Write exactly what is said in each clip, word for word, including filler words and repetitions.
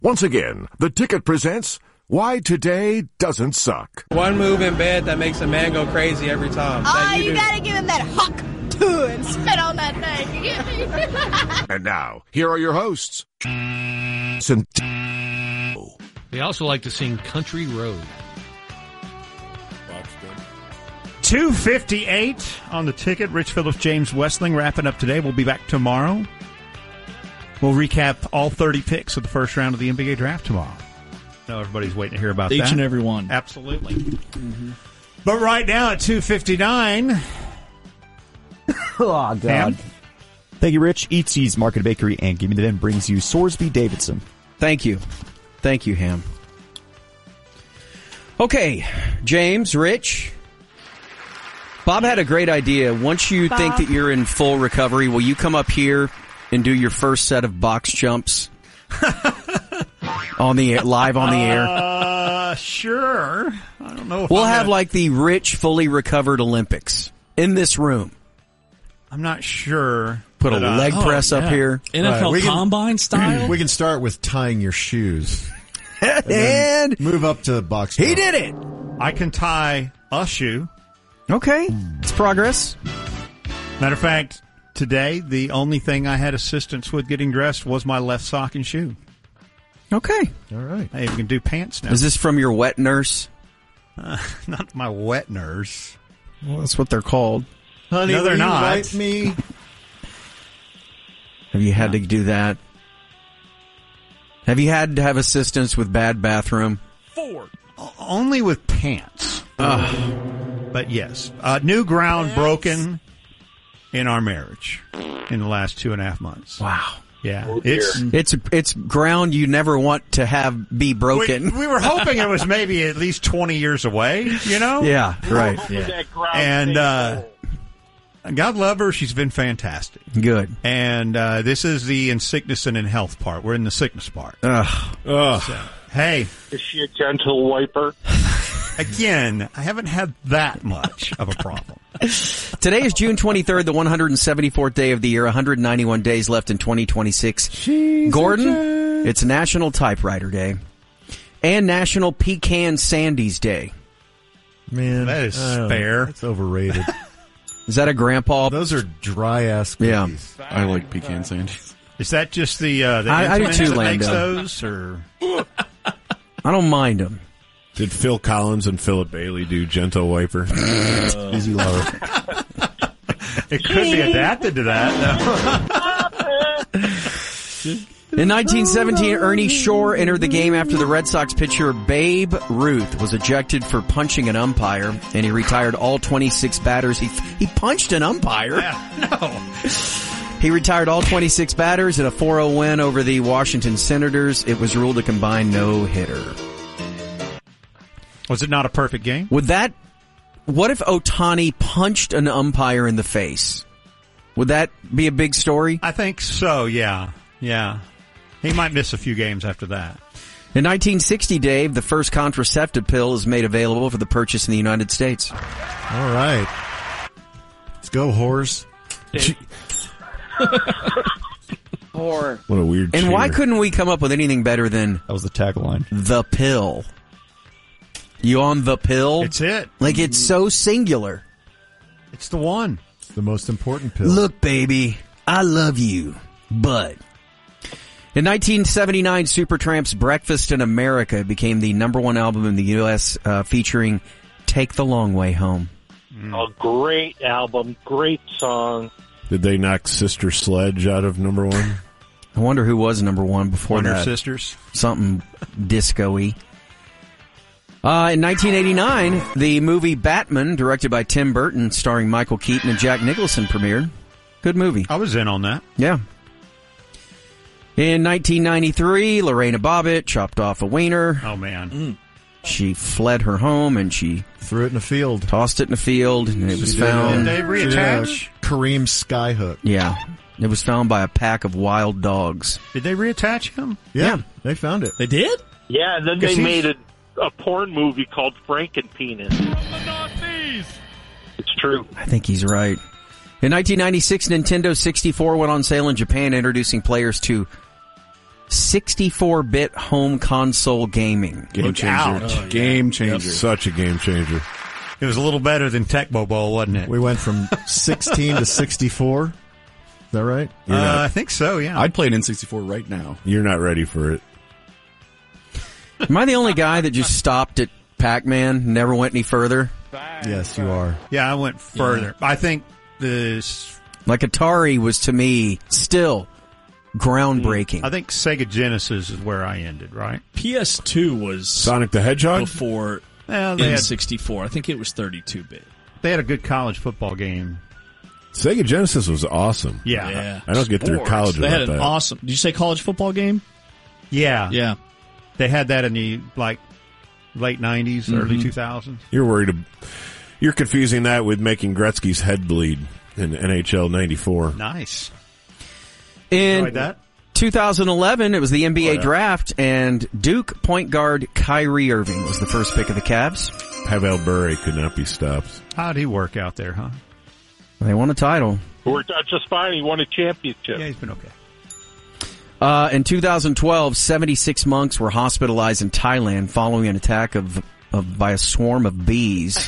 Once again, The Ticket presents Why Today Doesn't Suck. One move in bed that makes a man go crazy every time. Oh, you you do. gotta give him that huck too and spit on that thing. You get me? And now, here are your hosts. They also like to sing Country Road. two fifty-eight on The Ticket. Rich Phillips, James Westling wrapping up today. We'll be back tomorrow. We'll recap all thirty picks of the first round of the N B A draft tomorrow. I know everybody's waiting to hear about Each that. Each and every one. Absolutely. Mm-hmm. But right now at two fifty-nine. Oh, God. Ham? Thank you, Rich. Eatsy's Market Bakery and Gimme the Den brings you Sorsby Davidson. Thank you. Thank you, Ham. Okay, James, Rich. Bob had a great idea. Once you Bob. think that you're in full recovery, will you come up here and do your first set of box jumps on the air, live on the air? Uh, sure. I don't know if We'll I'm have gonna... like the Rich fully recovered Olympics in this room. I'm not sure. Put a but, uh, leg oh, press yeah. up here. N F L Right, we can- Combine style? We can start with tying your shoes. And, then move up to the box. he jump. did it. I can tie a shoe. Okay, it's progress. Matter of fact, today, the only thing I had assistance with getting dressed was my left sock and shoe. Okay. All right. I even can do pants now. Is this from your wet nurse? Uh, not my wet nurse. Well, that's what they're called. Honey, No, they're will you not. wipe me? Have you had to do that? Have you had to have assistance with bad bathroom? O- Only with pants. But yes, uh, new ground broken in our marriage in the last two and a half months. Wow. Yeah, it's. It's it's ground you never want to have be broken. We, we were hoping it was maybe at least twenty years away, you know? Yeah, right. Yeah. And uh, God love her, she's been fantastic. Good. And uh, this is the in sickness and in health part. We're in the sickness part. Ugh. Ugh. So, hey, Is she a gentle wiper? again, I haven't had that much of a problem. Today is June twenty-third, the one hundred seventy-fourth day of the year, one hundred ninety-one days left in twenty twenty-six. Gordon, it's National Typewriter Day and National Pecan Sandies Day. Man, That is I don't- fair. That's overrated. Is that a grandpa? Those are dry ass Yeah. cookies. I like pecan sandies. Is that just the uh, the I- I do Entenmann's too, that makes Lando. those, or I don't mind them. Did Phil Collins and Philip Bailey do Gentle Wiper? Easy lover. it could be adapted to that? In nineteen seventeen, Ernie Shore entered the game after the Red Sox pitcher Babe Ruth was ejected for punching an umpire, and he retired all twenty-six batters. He he punched an umpire. Yeah, no. He retired all twenty-six batters in a four oh win over the Washington Senators. It was ruled a combined no-hitter. Was it not a perfect game? Would that, what if Ohtani punched an umpire in the face? Would that be a big story? I think so. Yeah, yeah. He might miss a few games after that. In nineteen sixty, Dave, the first contraceptive pill is made available for the purchase in the United States. All right. Let's go, whores. Or What a weird And cheer. why couldn't we come up with anything better than That was the tagline. the pill? You on the pill? It's it. Like, it's so singular. It's the one. It's the most important pill. Look, baby, I love you, but... In nineteen seventy-nine, Supertramp's Breakfast in America became the number one album in the U S uh, featuring Take the Long Way Home. a great album, great song. Did they knock Sister Sledge out of number one? I wonder who was number one before Wonder that. Sisters. Something disco-y. Uh, in nineteen eighty-nine, the movie Batman, directed by Tim Burton, starring Michael Keaton and Jack Nicholson, premiered. Good movie. I was in on that. Yeah. In nineteen ninety-three, Lorena Bobbitt chopped off a wiener. Oh, man. She fled her home and she Threw it in a field. tossed it in a field, and it was found. Did they reattach? Kareem Skyhook. Yeah. It was found by a pack of wild dogs. Did they reattach him? Yeah, Yeah. they found it. They did? Yeah, and then Guess they he's- made a, a porn movie called Frankenpenis. It's true. I think he's right. In nineteen ninety-six, Nintendo sixty-four went on sale in Japan, introducing players to sixty-four bit home console gaming. Game Look changer. out. Oh, game changer. Such a game changer. It was a little better than Tecmo Bowl, wasn't it? We went from sixteen to sixty-four. Is that right? Uh, I think so, yeah. I'd play an N sixty-four right now. You're not ready for it. Am I the only guy that just stopped at Pac-Man, never went any further? Yes, you are. Yeah, I went further. Yeah. I think this... Like Atari was, to me, still groundbreaking. I think Sega Genesis is where I ended, right? P S two was... Sonic the Hedgehog? Before well, they N had, sixty-four. I think it was thirty-two bit. They had a good college football game. Sega Genesis was awesome. Yeah. yeah. I don't get through college They without had an that. awesome... Did you say college football game? Yeah. Yeah. They had that in the, like, late nineties, mm-hmm. early two thousands. You're worried... Ab- You're confusing that with making Gretzky's head bleed in N H L ninety-four. Nice. In that? two thousand eleven, it was the N B A oh, yeah. draft, and Duke point guard Kyrie Irving was the first pick of the Cavs. Pavel Bure could not be stopped. How'd he work out there, huh? They won a title. Worked out just fine. He won a championship. Yeah, he's been okay. Uh, in two thousand twelve, seventy-six monks were hospitalized in Thailand following an attack of, of by a swarm of bees.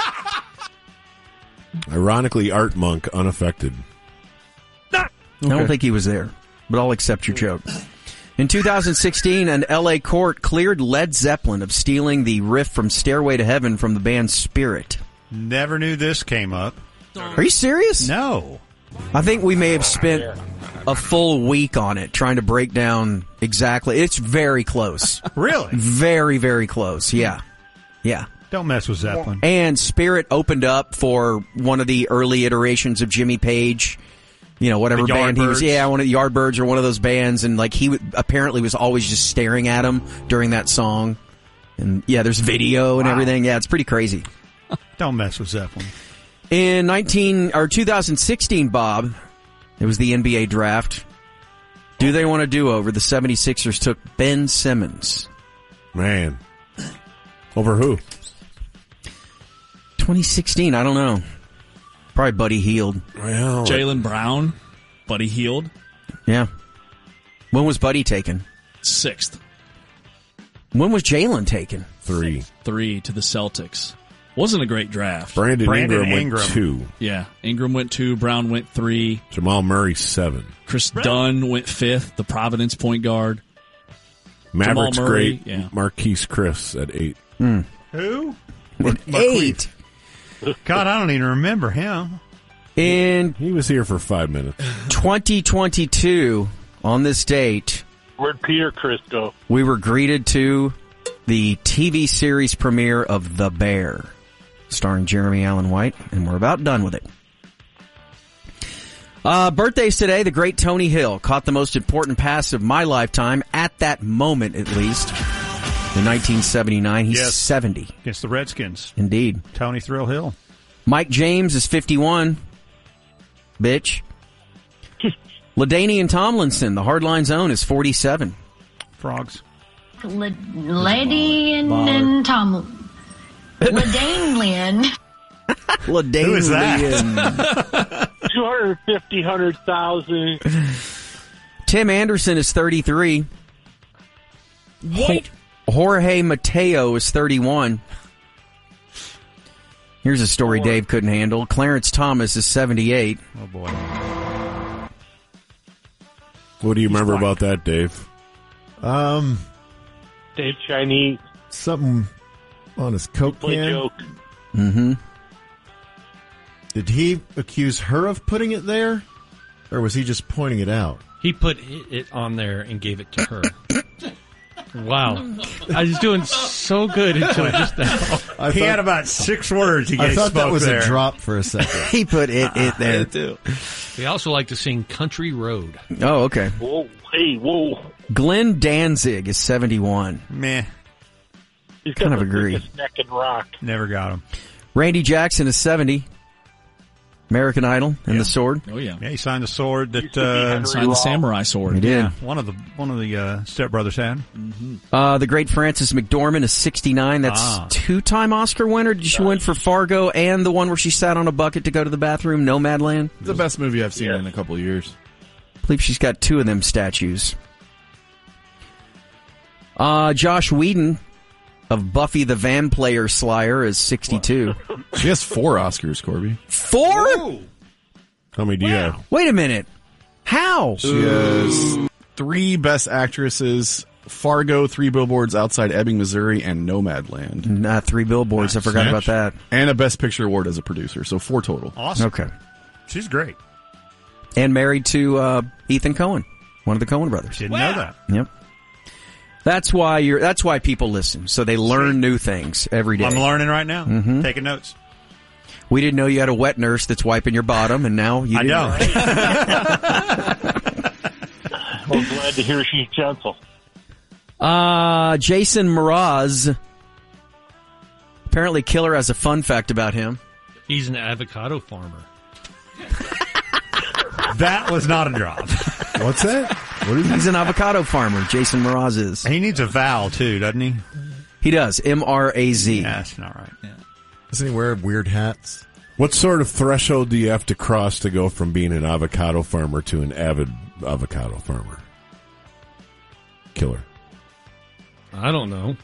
Ironically, Art Monk unaffected. I don't think he was there, but I'll accept your joke. In two thousand sixteen, an L A court cleared Led Zeppelin of stealing the riff from Stairway to Heaven from the band Spirit. Never knew this came up. Are you serious? No. I think we may have spent a full week on it trying to break down exactly. It's very close. Really? Very, very close. Yeah. Yeah. Don't mess with Zeppelin. And Spirit opened up for one of the early iterations of Jimmy Page. You know, whatever band he was. Yeah, one of the Yardbirds or one of those bands. And like he w- apparently was always just staring at him during that song. And yeah, there's video and wow. everything. Yeah, it's pretty crazy. Don't mess with Zeppelin. In nineteen or two thousand sixteen, Bob, it was the N B A draft. Do they want a do-over? The seventy-sixers took Ben Simmons. Man. Over who? twenty sixteen, I don't know. Probably Buddy Hield. Well, Jaylen Brown, Buddy Hield. Yeah. When was Buddy taken? Sixth. When was Jaylen taken? Three. Three to the Celtics. Wasn't a great draft. Brandon, Brandon Ingram, Ingram went two. Yeah. Ingram went two. Brown went three. Jamal Murray, seven. Chris Dunn went fifth, the Providence point guard. Mavericks Murray, great. Yeah. Marquise Chris at eight. Mm. Who? At eight. God, I don't even remember him. In he was here for five minutes. twenty twenty-two, on this date, where'd Peter Chris go? We were greeted to the T V series premiere of The Bear, starring Jeremy Allen White, and we're about done with it. Uh, birthdays today, the great Tony Hill caught the most important pass of my lifetime, at that moment at least. In nineteen seventy-nine, he's yes. seventy. Against the Redskins. Indeed. Tony Thrill Hill. Mike James is fifty-one. Bitch. LaDainian Tomlinson, the Hardline Zone, is forty-seven. Frogs. L- Lady and, and Tom. LaDainian. LaDainian. Who is that? two hundred fifty, one hundred thousand. Tim Anderson is thirty-three. What? Jorge Mateo is thirty-one. Here's a story Dave couldn't handle. Clarence Thomas is seventy-eight. Oh, boy. What do you remember about that, Dave? Um, Dave Chinese. Something on his Coke can. Joke. Mm-hmm. Did he accuse her of putting it there? Or was he just pointing it out? He put it on there and gave it to her. Wow. I was doing so good until just now. I he thought, had about six words he I thought that was there. a drop for a second. He put it, it there, too. We also like to sing Country Road. Oh, okay. Whoa, hey, whoa. Glenn Danzig is seventy-one. Meh. He's kind got of the agree. biggest neck and rock. Never got him. Randy Jackson is seventy. American Idol and yeah. the Sword. Oh yeah, yeah. He signed the sword that uh, signed the samurai sword. He did. Yeah, one of the one of the uh, stepbrothers had. Mm-hmm. Uh, the great Frances McDormand is sixty-nine. That's ah. two-time Oscar winner. Did she win for Fargo and the one where she sat on a bucket to go to the bathroom? Nomadland. It's the best movie I've seen yeah. in a couple of years. I believe she's got two of them statues. Uh, Josh Whedon of Buffy the Vampire Slayer is sixty-two. She has four Oscars, Corby. Four? How many do you have? Wait a minute. How? She has three Best Actresses, Fargo, Three Billboards Outside Ebbing, Missouri, and Nomadland. Not Three Billboards. I forgot about that. And a Best Picture award as a producer, so four total. Awesome. Okay. She's great. And married to uh, Ethan Coen, one of the Coen brothers. Didn't know that. Yep. That's why you're. That's why people listen, so they learn new things every day. I'm learning right now. Mhm. Taking notes. We didn't know you had a wet nurse that's wiping your bottom, and now you I do. know. I'm glad to hear she's gentle. Uh, Jason Mraz. Apparently, Killer has a fun fact about him. He's an avocado farmer. That was not a drop. What's that? What is He's an avocado farmer. Jason Mraz is. He needs a vowel, too, doesn't he? He does. M R A Z. Yeah, that's not right. Yeah. Doesn't he wear weird hats? What sort of threshold do you have to cross to go from being an avocado farmer to an avid avocado farmer? Killer. I don't know.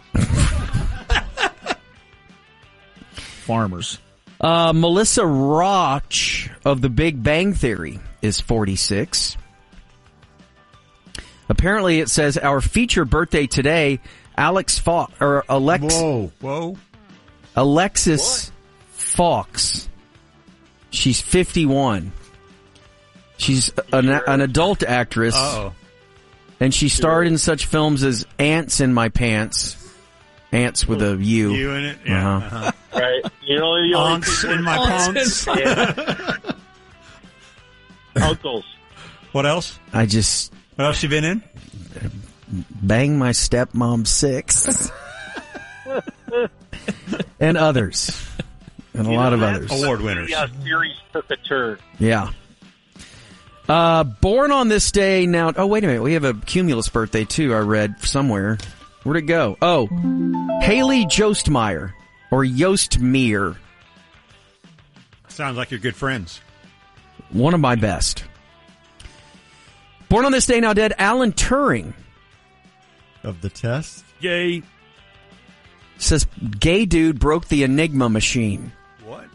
Farmers. Uh, Melissa Roach of The Big Bang Theory is forty-six. Apparently, it says our feature birthday today, Alex Fa- or Alex. Whoa, whoa. Alexis Fawkes. She's fifty-one. She's an, an adult actress. Uh-oh. And she starred in such films as Ants in My Pants. Ants with a U. You in it? Yeah. Uh-huh. Uh-huh. Right. You know, the only Aunts people- in my Aunts pants. in- Yeah. Uncles. What else? I just... What else you been in? Bang My Stepmom Six. And others. And a You lot know, of that's others. when Award winners. The uh, series took a turn. Yeah. Uh, born on this day now. Oh, wait a minute. We have a Cumulus birthday, too, I read somewhere. Where'd it go? Oh, Haley Jostmeyer. Or Jostmeyer. Sounds like you're good friends. One of my best. Born on this day now dead, Alan Turing. Of the test? Yay. Says, gay dude broke the Enigma machine. What?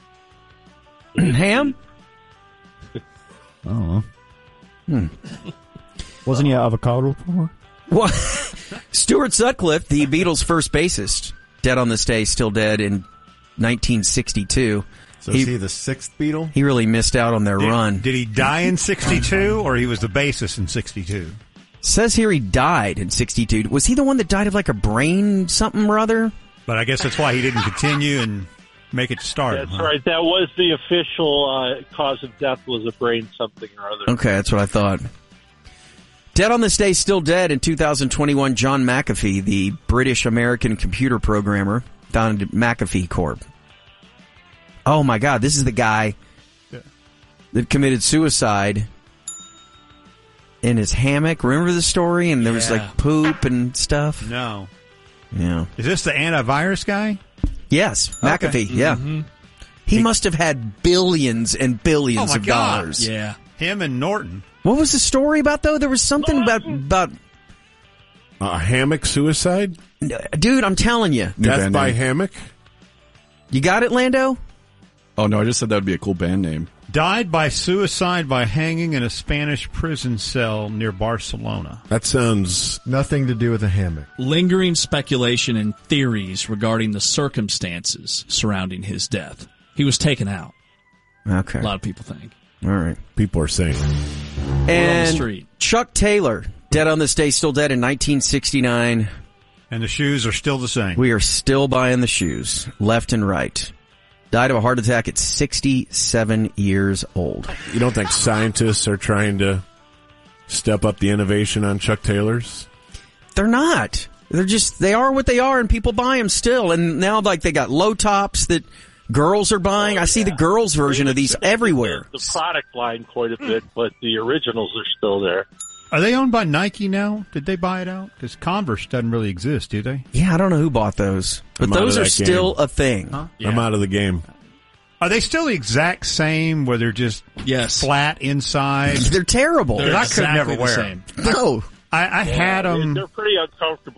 Ham? I don't know. Hmm. Wasn't he an avocado farmer? Well, Stuart Sutcliffe, the Beatles' first bassist, dead on this day, still dead in nineteen sixty-two. So is he the sixth Beatle? He really missed out on their Did, run. Did he die in sixty-two, or he was the bassist in sixty-two? Says here he died in sixty-two. Was he the one that died of like a brain something or other? But I guess that's why he didn't continue and make it start. That's huh? right. That was the official uh, cause of death was a brain something or other. Okay, that's what I thought. Dead on this day, still dead in two thousand twenty-one, John McAfee, the British-American computer programmer, founded McAfee Corp. Oh my God, this is the guy Yeah. that committed suicide in his hammock. Remember the story? And there was Yeah. like poop and stuff. No. Yeah. Is this the antivirus guy? Yes, Okay. McAfee, yeah. Mm-hmm. He must have had billions and billions Oh, my of God. dollars. Yeah. Him and Norton. What was the story about, though? There was something about... about A hammock suicide? dude, I'm telling you. Death by hammock? You got it, Lando? Oh, no, I just said that would be a cool band name. Died by suicide by hanging in a Spanish prison cell near Barcelona. That sounds... Nothing to do with a hammock. Lingering speculation and theories regarding the circumstances surrounding his death. He was taken out. Okay. A lot of people think. All right. People are saying. on the And street. Chuck Taylor, dead on this day, still dead in nineteen sixty-nine. And the shoes are still the same. We are still buying the shoes, left and right. Died of a heart attack at sixty-seven years old. You don't think scientists are trying to step up the innovation on Chuck Taylor's? They're not. They're just, they are what they are, and people buy them still. And now, like, they got low tops that girls are buying. I see the girls' version of these everywhere. The product line quite a bit, but the originals are still there. Are they owned by Nike now? Did they buy it out? Because Converse doesn't really exist, do they? Yeah, I don't know who bought those. But I'm out those of are that still game. a thing. Huh? I'm out of the game. Are they still the exact same, where they're just Yes. flat inside? They're terrible. They're I could exactly never the wear same. No. I, I had Yeah, them. They're pretty uncomfortable.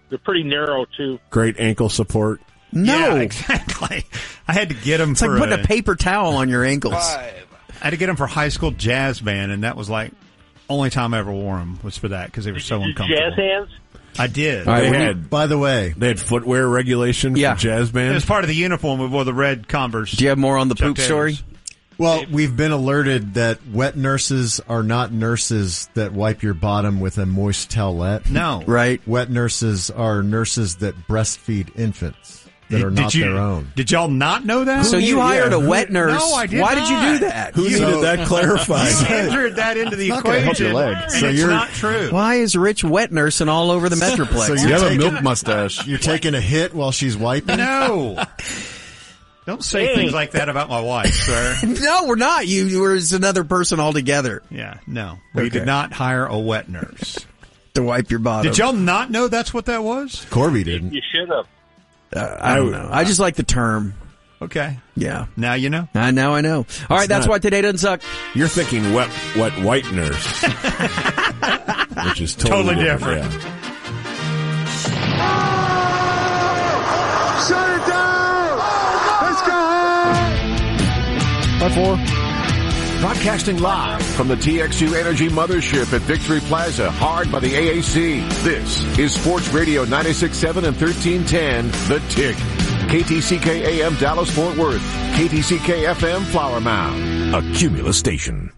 They're pretty narrow too. Great ankle support. No, Yeah, exactly. I had to get them it's for like putting a, a paper towel on your ankles. I had to get them for high school jazz band, and that was like only time I ever wore them was for that because they were so uncomfortable. Jazz hands? I did. They They had, By the way, they had footwear regulation Yeah. for jazz It band. was part of the uniform. We wore the red Converse. Do you have more on the Chuck poop Taylors. story? well, we've been alerted that wet nurses are not nurses that wipe your bottom with a moist towelette. No. Right. Wet nurses are nurses that breastfeed infants that are Did not you- their own. Did y'all not know that? So you hired a wet nurse. No, I did Why did you not. do that? Who You- needed that clarified? You entered that into the not gonna help equation. your leg. and So it's you're- not true. Why is Rich wet nursing all over the Metroplex? So You you're have a taking, milk mustache. you're taking a hit while she's wiping? No. Don't say Hey. things like that about my wife, sir. No, we're not. You, you were another person altogether Yeah, no. We Okay. did not hire a wet nurse. to wipe your bottom. Did y'all not know that's what that was? Corby didn't. You should have. Uh, I don't know. I just like the term. Okay. Yeah. Now you know. Uh, now I know. All right, that's not- why today doesn't suck. You're thinking wet, wet white nurse, which is totally, Totally different. Yeah. Shut it down! Let's go! By four. Broadcasting live from the T X U Energy Mothership at Victory Plaza, hard by the A A C. This is Sports Radio ninety-six point seven and thirteen ten, The Tick. K T C K A M Dallas Fort Worth, K T C K F M Flower Mound, a Cumulus station.